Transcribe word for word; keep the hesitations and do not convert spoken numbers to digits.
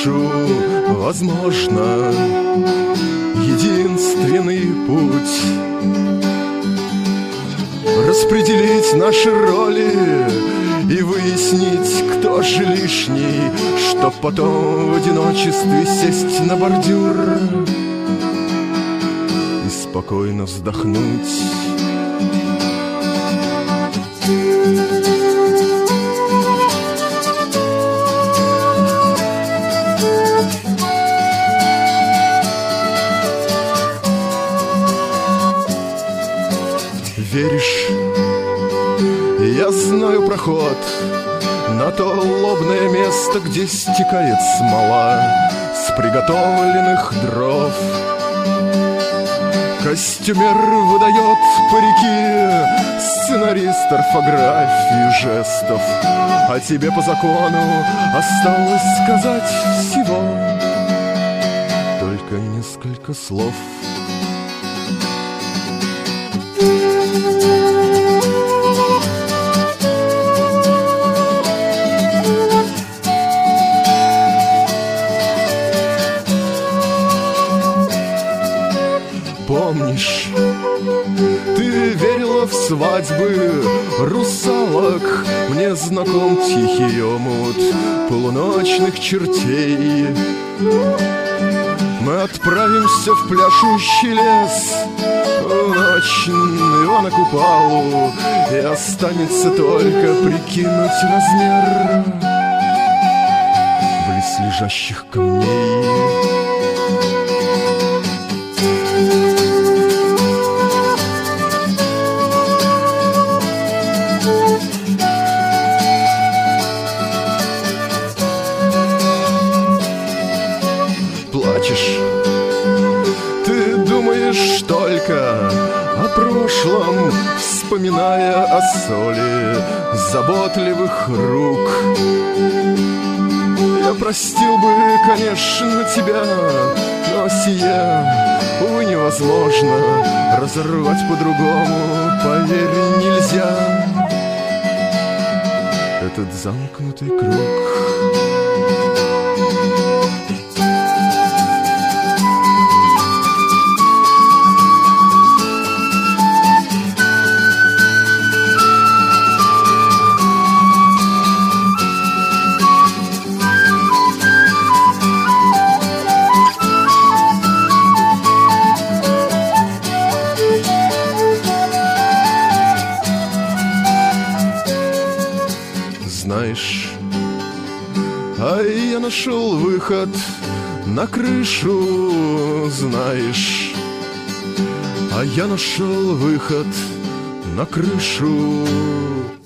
крышу, возможно, единственный путь распределить наши роли и выяснить, кто же лишний, чтоб потом в одиночестве сесть на бордюр и спокойно вздохнуть. Веришь, я знаю проход на то лобное место, где стекает смола с приготовленных дров. Костюмер выдает парики, сценарист орфографии жестов, а тебе по закону осталось сказать всего только несколько слов. Помнишь, ты верила в свадьбы русалок, мне знаком тихий омут полуночных чертей. Мы отправимся в пляшущий лес в ночь Ивана Купалу, и останется только прикинуть размер близлежащих камней. Плачешь, ты думаешь только о прошлом, вспоминая о соли заботливых рук. Я простил бы, конечно, тебя, но сие, увы, невозможно разорвать по-другому, поверь, нельзя этот замкнутый круг. Знаешь, а я нашел выход на крышу, знаешь, а я нашел выход на крышу.